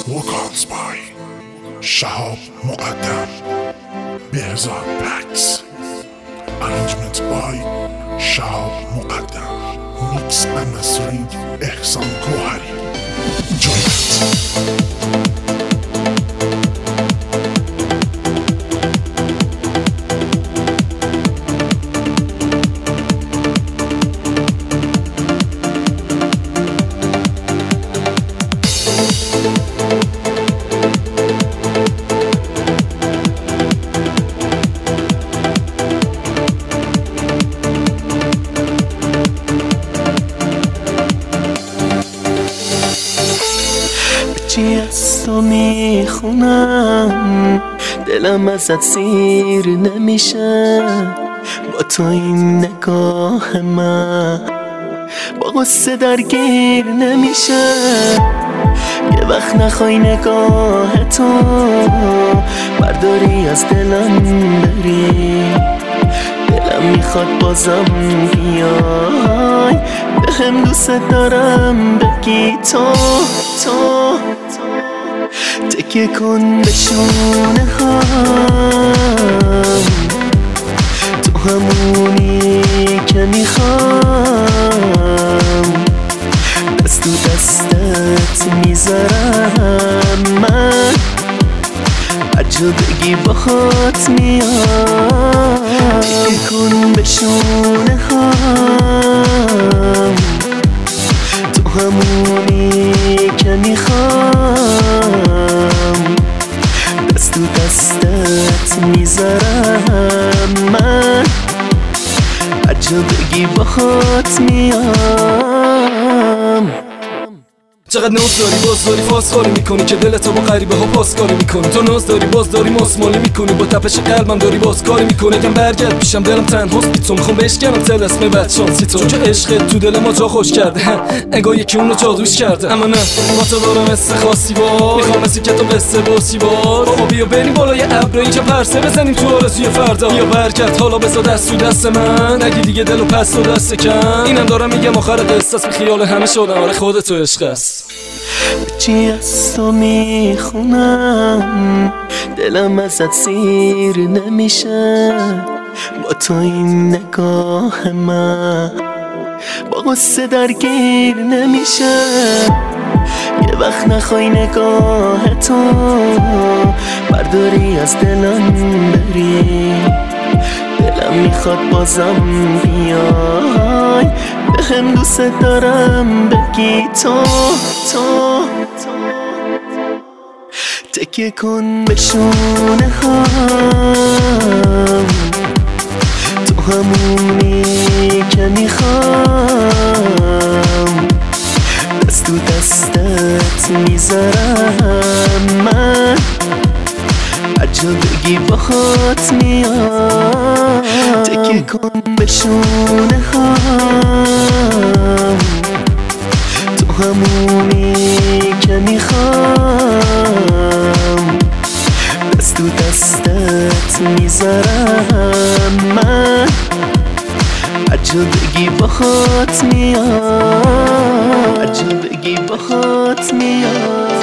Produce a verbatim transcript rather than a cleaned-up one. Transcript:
vocals by Shahab Muqaddam, Behzad Pax. Arrangements by Shahab Muqaddam. Mix and mastering Ehsan Gohari. Enjoy it. چی از تو میخونم، دلم ازت سیر نمیشه. با تو این نگاه من با غصه درگیر نمیشه. یه وقت نخوای نگاه تو برداری از دلم بری، دلم میخواد بازم بیای بهم دوست دارم بگی تو تو تکیه کن به شونه هم، تو همونی که میخوام. دست تو دستت میذارم من، هرجا بگی باهات میام. تکیه کن به شونه هم، تو همونی که میخوام. دست تو دستت میذارم من، هرجا بگی باهات میام. چقدر ناز داری باز داری فاسخاری میکنی که دلتو با غریبه ها پاسکاری میکنی. تو ناز داری باز داری ماسمالی میکنی، با تپش قلبم داری باز کاری میکنی. اگم برگرد پیشم دلم تنهاست بی تو، میخوام بشکنم طلسم بد شانسی تو، چون که عشقت تو دل ما جا خوش کرده. انگار یکی اونو جادوش کرده. اما نه با تو دارم حس خاصی با، میخوام مثل که تو قصه باسی باز. بابا بیا بریم بالای ابر اینجا پرسه بزنیم تو آرزوی فردا. بیا برگرد حالا بذار دست تو دست من، نگی دیگه دلو پس تو دست کن. اینم دارم میگم آخر قصه است، خیال همه شدم آره خودت تو عشق است. چی از تو میخونم، دلم ازت سیر نمیشه. با تو این نگاه من با غصه درگیر نمیشه. یه وقت نخوای نگاه تو برداری از دلم بری، دلم میخواد بازم بیای بهم دوست دارم بگی تو تو تکیه کن به شونه هم، تو همونی که میخوام. دست تو دستت میذارم من، هرجا بگی باهات میام. تکیه کن به شونه هم، تو همونی که میخوام. دست تو دستت میذارم من، هرجا بگی باهات میام. هرجا بگی باهات میام.